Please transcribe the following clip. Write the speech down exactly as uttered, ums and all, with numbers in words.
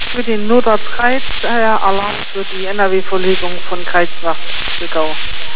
für den Notarzt Kreis, äh, Alarm für die N R W-Verlegung von Kreisbach Zwickau.